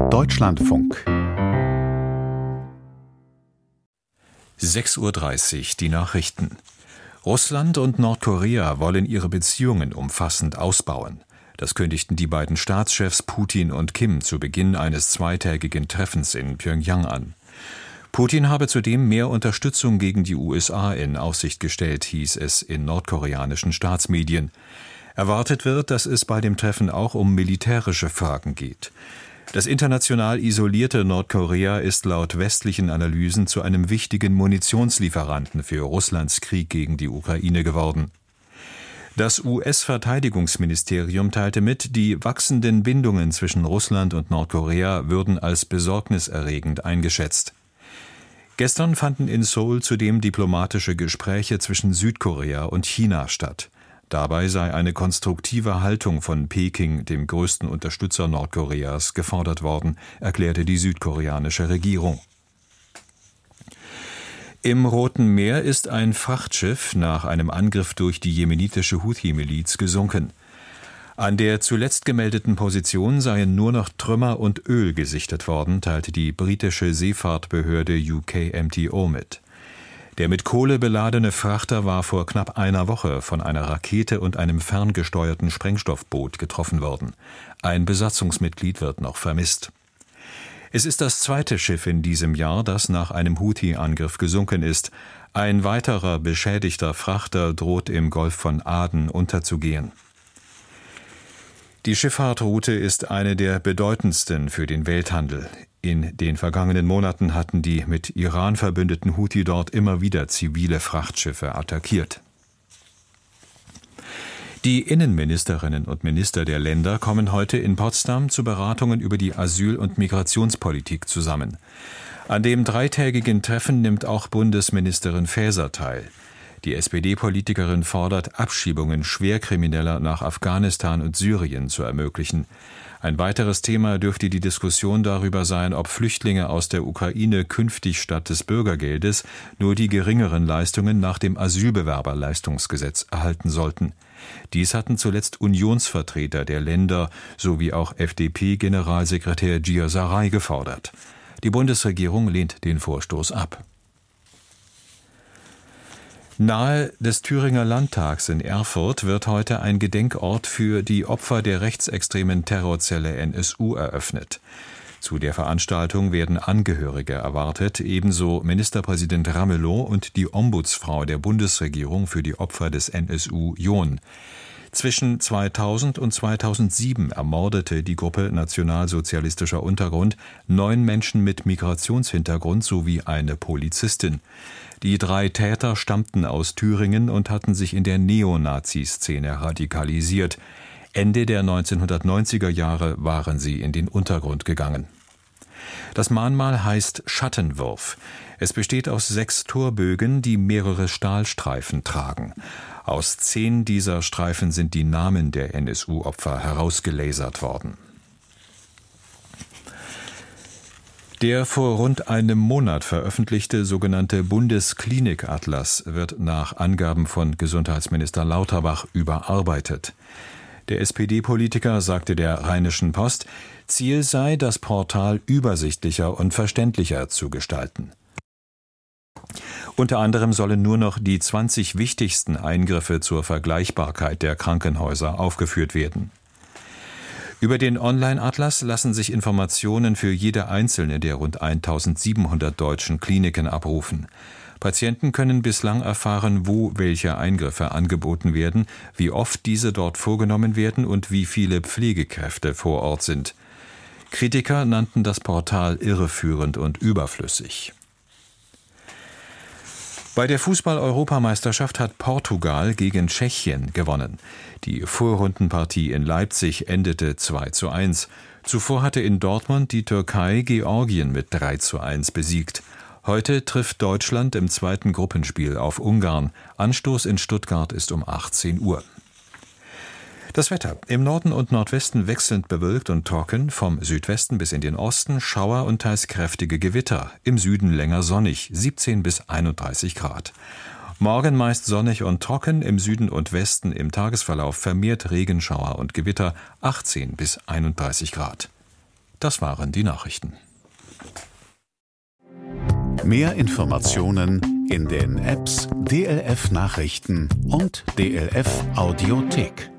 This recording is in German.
Deutschlandfunk 6:30 Uhr, die Nachrichten. Russland und Nordkorea wollen ihre Beziehungen umfassend ausbauen. Das kündigten die beiden Staatschefs Putin und Kim zu Beginn eines zweitägigen Treffens in Pjöngjang an. Putin habe zudem mehr Unterstützung gegen die USA in Aussicht gestellt, hieß es in nordkoreanischen Staatsmedien. Erwartet wird, dass es bei dem Treffen auch um militärische Fragen geht. Das international isolierte Nordkorea ist laut westlichen Analysen zu einem wichtigen Munitionslieferanten für Russlands Krieg gegen die Ukraine geworden. Das US-Verteidigungsministerium teilte mit, die wachsenden Bindungen zwischen Russland und Nordkorea würden als besorgniserregend eingeschätzt. Gestern fanden in Seoul zudem diplomatische Gespräche zwischen Südkorea und China statt. Dabei sei eine konstruktive Haltung von Peking, dem größten Unterstützer Nordkoreas, gefordert worden, erklärte die südkoreanische Regierung. Im Roten Meer ist ein Frachtschiff nach einem Angriff durch die jemenitische Houthi-Miliz gesunken. An der zuletzt gemeldeten Position seien nur noch Trümmer und Öl gesichtet worden, teilte die britische Seefahrtbehörde UKMTO mit. Der mit Kohle beladene Frachter war vor knapp einer Woche von einer Rakete und einem ferngesteuerten Sprengstoffboot getroffen worden. Ein Besatzungsmitglied wird noch vermisst. Es ist das zweite Schiff in diesem Jahr, das nach einem Houthi-Angriff gesunken ist. Ein weiterer beschädigter Frachter droht im Golf von Aden unterzugehen. Die Schifffahrtroute ist eine der bedeutendsten für den Welthandel. In den vergangenen Monaten hatten die mit Iran verbündeten Houthi dort immer wieder zivile Frachtschiffe attackiert. Die Innenministerinnen und Minister der Länder kommen heute in Potsdam zu Beratungen über die Asyl- und Migrationspolitik zusammen. An dem dreitägigen Treffen nimmt auch Bundesministerin Faeser teil. Die SPD-Politikerin fordert, Abschiebungen Schwerkrimineller nach Afghanistan und Syrien zu ermöglichen. Ein weiteres Thema dürfte die Diskussion darüber sein, ob Flüchtlinge aus der Ukraine künftig statt des Bürgergeldes nur die geringeren Leistungen nach dem Asylbewerberleistungsgesetz erhalten sollten. Dies hatten zuletzt Unionsvertreter der Länder sowie auch FDP-Generalsekretär Gir Saray gefordert. Die Bundesregierung lehnt den Vorstoß ab. Nahe des Thüringer Landtags in Erfurt wird heute ein Gedenkort für die Opfer der rechtsextremen Terrorzelle NSU eröffnet. Zu der Veranstaltung werden Angehörige erwartet, ebenso Ministerpräsident Ramelow und die Ombudsfrau der Bundesregierung für die Opfer des NSU, John. Zwischen 2000 und 2007 ermordete die Gruppe Nationalsozialistischer Untergrund 9 Menschen mit Migrationshintergrund sowie eine Polizistin. Die 3 Täter stammten aus Thüringen und hatten sich in der Neonazi-Szene radikalisiert. Ende der 1990er Jahre waren sie in den Untergrund gegangen. Das Mahnmal heißt Schattenwurf. Es besteht aus 6 Torbögen, die mehrere Stahlstreifen tragen. Aus 10 dieser Streifen sind die Namen der NSU-Opfer herausgelasert worden. Der vor rund einem Monat veröffentlichte sogenannte Bundesklinik-Atlas wird nach Angaben von Gesundheitsminister Lauterbach überarbeitet. Der SPD-Politiker sagte der Rheinischen Post, Ziel sei, das Portal übersichtlicher und verständlicher zu gestalten. Unter anderem sollen nur noch die 20 wichtigsten Eingriffe zur Vergleichbarkeit der Krankenhäuser aufgeführt werden. Über den Online-Atlas lassen sich Informationen für jede einzelne der rund 1700 deutschen Kliniken abrufen. Patienten können bislang erfahren, wo welche Eingriffe angeboten werden, wie oft diese dort vorgenommen werden und wie viele Pflegekräfte vor Ort sind. Kritiker nannten das Portal irreführend und überflüssig. Bei der Fußball-Europameisterschaft hat Portugal gegen Tschechien gewonnen. Die Vorrundenpartie in Leipzig endete 2:1. Zuvor hatte in Dortmund die Türkei Georgien mit 3:1 besiegt. Heute trifft Deutschland im zweiten Gruppenspiel auf Ungarn. Anstoß in Stuttgart ist um 18 Uhr. Das Wetter: Im Norden und Nordwesten wechselnd bewölkt und trocken, vom Südwesten bis in den Osten Schauer und teils kräftige Gewitter, im Süden länger sonnig, 17 bis 31 Grad. Morgen meist sonnig und trocken, im Süden und Westen im Tagesverlauf vermehrt Regenschauer und Gewitter, 18 bis 31 Grad. Das waren die Nachrichten. Mehr Informationen in den Apps DLF Nachrichten und DLF Audiothek.